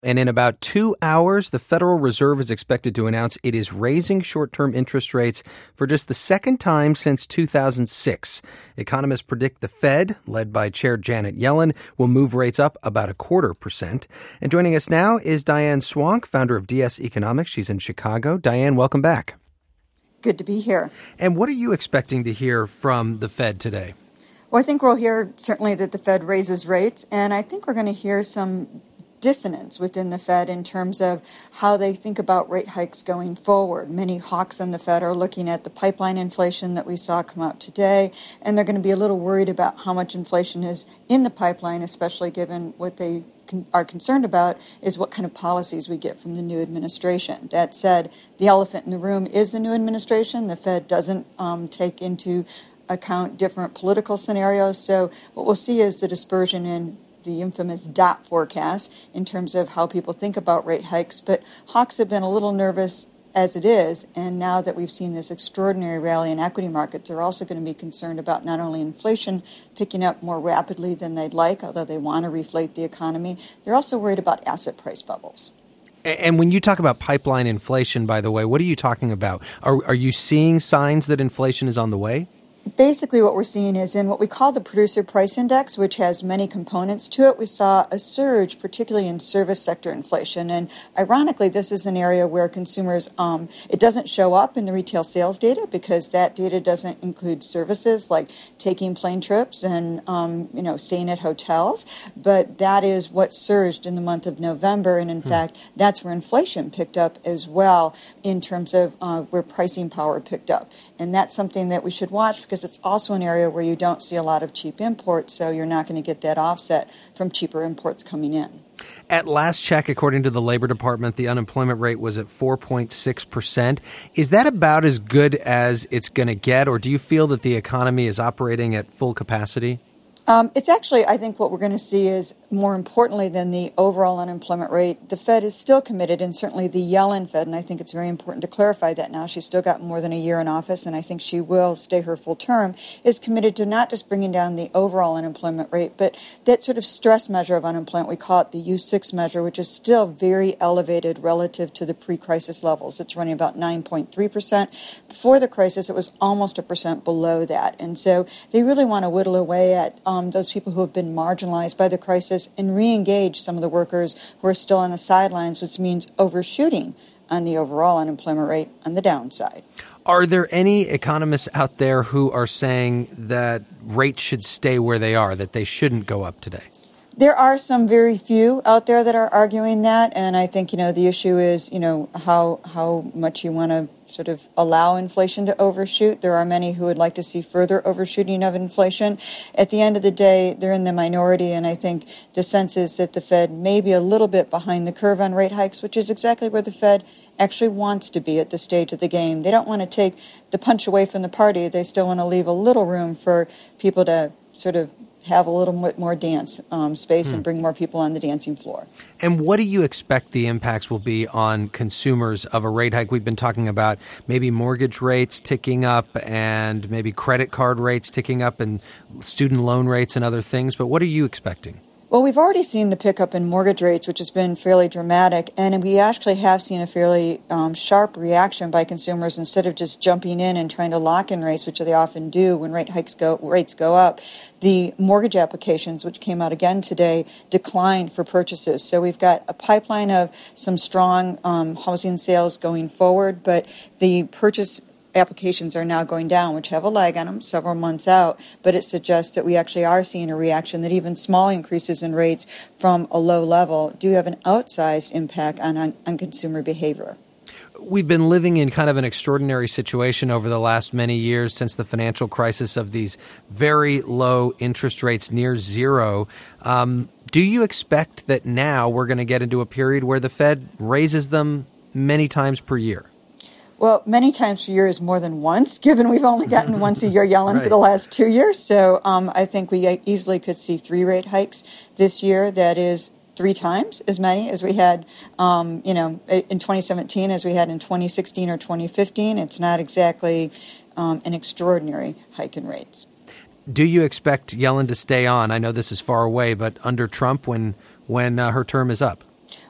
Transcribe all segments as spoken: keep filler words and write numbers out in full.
And in about two hours, the Federal Reserve is expected to announce it is raising short-term interest rates for just the second time since two thousand six. Economists predict the Fed, led by Chair Janet Yellen, will move rates up about a quarter percent. And joining us now is Diane Swonk, founder of D S Economics. She's in Chicago. Diane, welcome back. Good to be here. And what are you expecting to hear from the Fed today? Well, I think we'll hear certainly that the Fed raises rates, and I think we're going to hear some dissonance within the Fed in terms of how they think about rate hikes going forward. Many hawks on the Fed are looking at the pipeline inflation that we saw come out today, and they're going to be a little worried about how much inflation is in the pipeline, especially given what they con- are concerned about is what kind of policies we get from the new administration. That said, the elephant in the room is the new administration. The Fed doesn't um, take into account different political scenarios, so what we'll see is the dispersion in the infamous dot forecast in terms of how people think about rate hikes. But hawks have been a little nervous as it is, and now that we've seen this extraordinary rally in equity markets, they're also going to be concerned about not only inflation picking up more rapidly than they'd like, although they want to reflate the economy, they're also worried about asset price bubbles. And when you talk about pipeline inflation, by the way, what are you talking about? Are, are you seeing signs that inflation is on the way? Basically, what we're seeing is in what we call the producer price index, which has many components to it, we saw a surge, particularly in service sector inflation. And ironically, this is an area where consumers, um, it doesn't show up in the retail sales data because that data doesn't include services like taking plane trips and, um, you know, staying at hotels. But that is what surged in the month of November. And in hmm. fact, that's where inflation picked up as well in terms of uh, where pricing power picked up. And that's something that we should watch because it's also an area where you don't see a lot of cheap imports, so you're not going to get that offset from cheaper imports coming in. At last check, according to the Labor Department, the unemployment rate was at four point six percent. Is that about as good as it's going to get, or do you feel that the economy is operating at full capacity? Um, it's actually, I think what we're going to see is, more importantly than the overall unemployment rate, the Fed is still committed, and certainly the Yellen Fed, and I think it's very important to clarify that now. She's still got more than a year in office, and I think she will stay her full term, is committed to not just bringing down the overall unemployment rate, but that sort of stress measure of unemployment. We call it the U six measure, which is still very elevated relative to the pre-crisis levels. It's running about nine point three percent. Before the crisis, it was almost a percent below that. And so they really want to whittle away at um, those people who have been marginalized by the crisis and re-engage some of the workers who are still on the sidelines, which means overshooting on the overall unemployment rate on the downside. Are there any economists out there who are saying that rates should stay where they are, that they shouldn't go up today? There are some very few out there that are arguing that, and I think, you know, the issue is, you know, how how much you want to sort of allow inflation to overshoot. There are many who would like to see further overshooting of inflation. At the end of the day, they're in the minority, and I think the sense is that the Fed may be a little bit behind the curve on rate hikes, which is exactly where the Fed actually wants to be at this stage of the game. They don't want to take the punch away from the party. They still want to leave a little room for people to sort of have a little bit more dance um, space hmm. and bring more people on the dancing floor. And what do you expect the impacts will be on consumers of a rate hike? We've been talking about maybe mortgage rates ticking up and maybe credit card rates ticking up and student loan rates and other things. But what are you expecting? Well, we've already seen the pickup in mortgage rates, which has been fairly dramatic, and we actually have seen a fairly um, sharp reaction by consumers. Instead of just jumping in and trying to lock in rates, which they often do when rate hikes go rates go up, the mortgage applications, which came out again today, declined for purchases. So we've got a pipeline of some strong um, housing sales going forward, but the purchase applications are now going down, which have a lag on them several months out, but it suggests that we actually are seeing a reaction that even small increases in rates from a low level do have an outsized impact on, on, on consumer behavior. We've been living in kind of an extraordinary situation over the last many years since the financial crisis of these very low interest rates near zero. Um, do you expect that now we're going to get into a period where the Fed raises them many times per year? Well, many times per year is more than once, given we've only gotten once a year Yellen right. for the last two years. So um, I think we easily could see three rate hikes this year. That is three times as many as we had, um, you know, in twenty seventeen as we had in twenty sixteen or twenty fifteen. It's not exactly um, an extraordinary hike in rates. Do you expect Yellen to stay on? I know this is far away, but under Trump when when uh, her term is up?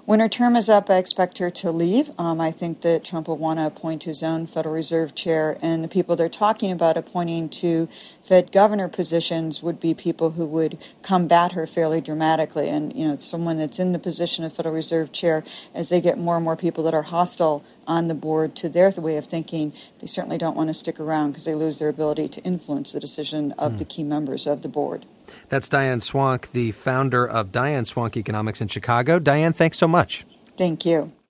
When her term is up, I expect her to leave. Um, I think that Trump will want to appoint his own Federal Reserve chair, and the people they're talking about appointing to Fed governor positions would be people who would combat her fairly dramatically. And, you know, someone that's in the position of Federal Reserve chair, as they get more and more people that are hostile on the board to their way of thinking, they certainly don't want to stick around because they lose their ability to influence the decision of mm. the key members of the board. That's Diane Swonk, the founder of Diane Swonk Economics in Chicago. Diane, thanks so much. Thank you.